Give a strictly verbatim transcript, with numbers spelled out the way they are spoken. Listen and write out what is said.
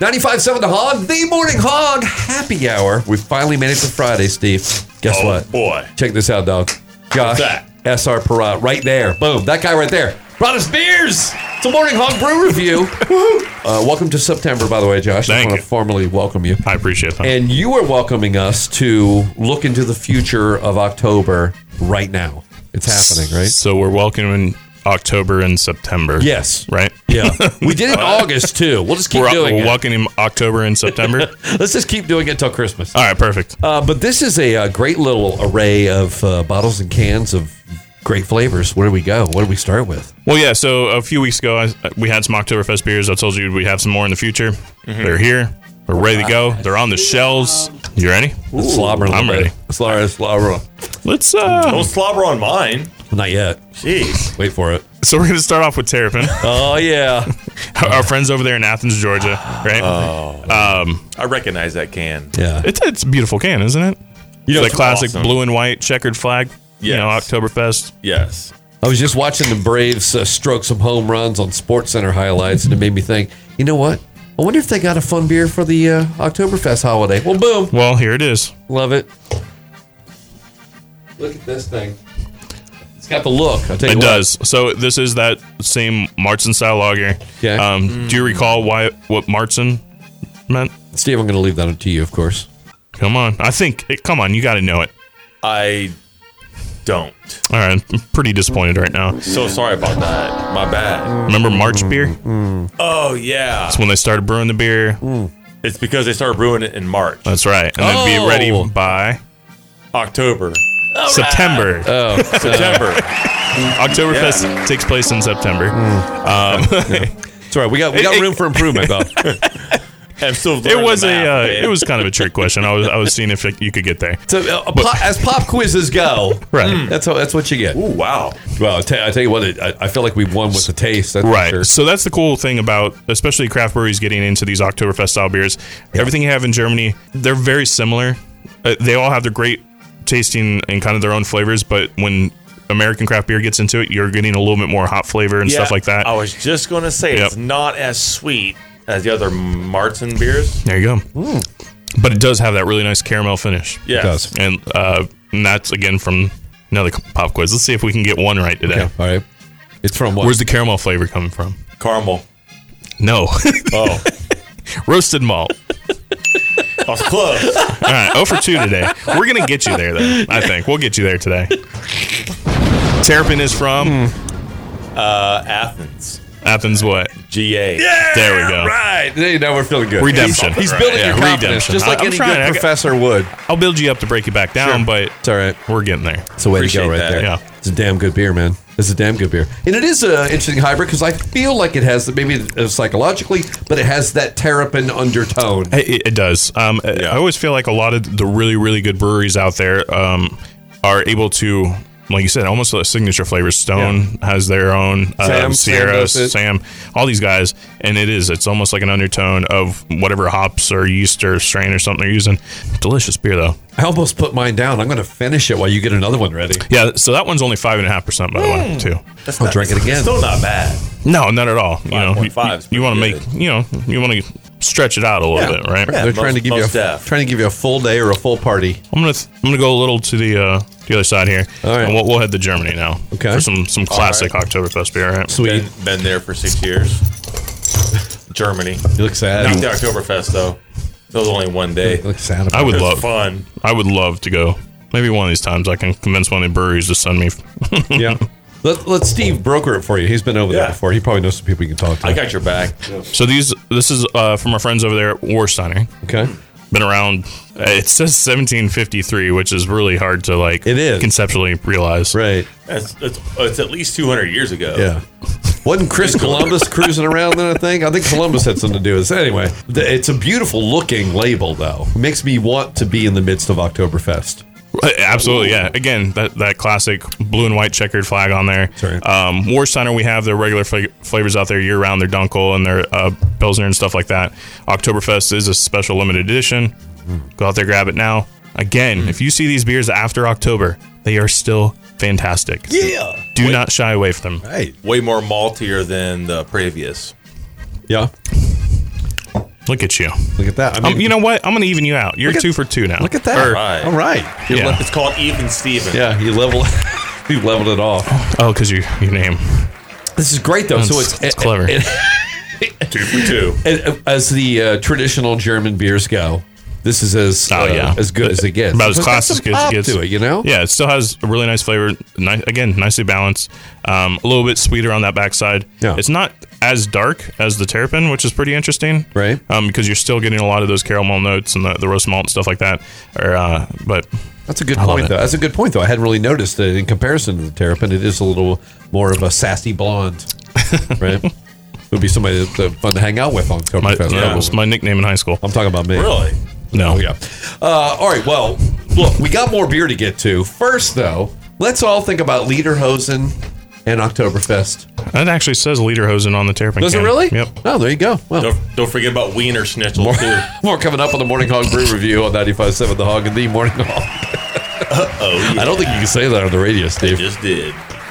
ninety-five point seven The Hog, the Morning Hog Happy Hour. We finally made it to Friday, Steve. Guess oh, what? boy. Check this out, dog. Josh, that? S R Perot, right there. Boom. That guy right there. Brought us beers. It's a Morning Hog Brew Review. uh, welcome to September, by the way, Josh. Thank I want you. to formally welcome you. I appreciate that. And you are welcoming us to look into the future of October right now. It's happening, right? So we're welcoming October and September. Yes. Right? Yeah. We did it in August, too. We'll just keep We're, doing we're it. welcoming October and September. Let's just keep doing it till Christmas. All right, perfect. Uh, but this is a, uh great little array of uh, bottles and cans of great flavors. Where do we go? What do we start with? Well, yeah, so a few weeks ago, I, we had some Oktoberfest beers. I told you we'd have some more in the future. Mm-hmm. They're here. We're ready to go. They're on the shelves. You ready? Let's slobber a little I'm bit. ready. Slobber, slobber. Let's, uh... Don't slobber on mine. Not yet. Jeez. Wait for it. So we're going to start off with Terrapin. Oh, yeah. Our friends over there in Athens, Georgia, right? Um, I recognize that can. Yeah. it's, it's a beautiful can, isn't it? You know, It's it's like classic awesome. blue and white checkered flag. You know, Yes. Oktoberfest. Yes. I was just watching the Braves uh, stroke some home runs on SportsCenter highlights, and it made me think, you know what? I wonder if they got a fun beer for the uh, Oktoberfest holiday. Well, boom. Well, here it is. Love it. Look at this thing. It's got the look. I'll tell you It what. does. So this is that same Martzen style lager. Okay. Um, Do you recall why what Martzen meant? Steve, I'm going to leave that up to you, of course. Come on. I think, it, come on, you got to know it. I don't. All right. I'm pretty disappointed right now. So sorry about that. My bad. Remember March beer? Oh, yeah. That's when they started brewing the beer. It's because they started brewing it in March. That's right. And then Oh. be ready by October. September. Oh, September. Oktoberfest takes place in September. Um, it's all right. We got, we got It- it- room for improvement, though. I'm still it learning was the a math, uh, man. it was kind of a trick question. I was I was seeing if it, you could get there. So, uh, pop, as pop quizzes go, Right. that's how, that's what you get. Ooh, wow. Well, I tell, I tell you what, it, I, I feel like we won with the taste. That's for Right. sure. So that's the cool thing about, especially craft breweries getting into these Oktoberfest style beers. Everything you have in Germany, they're very similar. Uh, they all have their great tasting and kind of their own flavors, but when American craft beer gets into it, you're getting a little bit more hop flavor and stuff like that. I was just going to say Yep. it's not as sweet as the other Martzen beers. There you go. But it does have that really nice caramel finish. Yes. It does. And, uh, and that's, again, from another pop quiz. Let's see if we can get one right today. Okay, all right. It's from what? Where's the caramel flavor coming from? Caramel. No. Oh, Roasted malt. I was close. All right, oh for two today. We're going to get you there, though, I think. We'll get you there today. Terrapin is from Uh, Athens. Athens what? G A. There we go. Right. There, now we're feeling good. Redemption. He's, he's building Yeah, your confidence, redemption. just like I'm any trying. I good got- professor would. I'll build you up to break you back down, Sure. but It's all right. we're getting there. It's a way to Appreciate go right that. there. Yeah. It's a damn good beer, man. It's a damn good beer. And it is an interesting hybrid because I feel like it has, maybe uh, psychologically, but it has that terrapin undertone. It, it does. Um, I always feel like a lot of the really, really good breweries out there um, are able to, like you said, almost a signature flavor. Stone has their own, uh, Sam, Sam Sierra, does it. Sam, all these guys, and it is. It's almost like an undertone of whatever hops or yeast or strain or something they're using. Delicious beer, though. I almost put mine down. I'm going to finish it while you get another one ready. Yeah, so that one's only five and a half percent, by the way, too. That's I'll not- drink it again. Still not bad. No, not at all. You know, you, five point five is you want to pretty make, good. you know, you want to stretch it out a little Yeah. bit, right? Yeah. They're trying to most- give you a, most def. trying to give you a full day or a full party. I'm gonna th- I'm gonna go a little to the uh, the other side here, All right. and we'll, we'll head to Germany now. Okay. For some some classic Oktoberfest beer. Right? Sweet. Been, been there for six years. Germany. You look sad. Not the Oktoberfest, though. That was only one day. You look sad about I would It was love fun. I would love to go. Maybe one of these times I can convince one of the breweries to send me. it. Yeah. Let, let Steve broker it for you. He's been over there Yeah. before. He probably knows some people you can talk to. I got your back. So these this is uh, from our friends over there at Warsteiner. Okay. Been around. Uh, it says seventeen fifty-three, which is really hard to like. It is. conceptually realize. Right. It's, it's, it's at least two hundred years ago. Yeah. Wasn't Chris Columbus cruising around then, I think? I think Columbus had something to do with this. Anyway, th- it's a beautiful looking label, though. It makes me want to be in the midst of Oktoberfest. Uh, Absolutely, yeah. Again, that, that classic blue and white checkered flag on there. right. Um, Warsteiner, we have their regular fla- flavors out there year round. Their Dunkel and their uh, Pilsner and stuff like that. Oktoberfest is a special limited edition. Go out there, grab it now. Again, if you see these beers after October, they are still fantastic. Yeah. Do Way- not shy away from them. Right. Way more maltier than the previous. Yeah. Look at you. Look at that. I mean, Um, you know what? I'm going to even you out. You're Look at- two for two now. look at that. Or- Right. All right. You're Yeah. le- It's called even Steven. Yeah, you level you leveled it off. oh, because your your name. This is great though. so That's- it's that's clever. it- Two for two. it- as the uh, traditional German beers go, this is as Oh, uh, yeah. as good as it gets. About as It's got class some as good as it pop gets. to it, you know? Yeah, it still has a really nice flavor. Nice, again, nicely balanced. Um, a little bit sweeter on that backside. Yeah. It's not as dark as the Terrapin, which is pretty interesting. Right. Um, because you're still getting a lot of those caramel notes and the, the roast malt and stuff like that. Or, uh, but That's a good love point, it. though. That's a good point, though. I hadn't really noticed that in comparison to the Terrapin, it is a little more of a sassy blonde, right? Would be somebody that's uh, fun to hang out with on my, Oktoberfest. that was my nickname in high school. I'm talking about me. Really? No. Oh, yeah. Uh, all right. Well, look, we got more beer to get to. First, though, let's all think about Lederhosen and Oktoberfest. That actually says Lederhosen on the Terrapin Does it can. really? Yep. Oh, there you go. Well, Don't, don't forget about Wiener Schnitzel, more, too. more coming up on the Morning Hog Brew Review on ninety-five point seven The Hog and the Morning Hog. Oh, yeah. I don't think you can say that on the radio, Steve. Just did.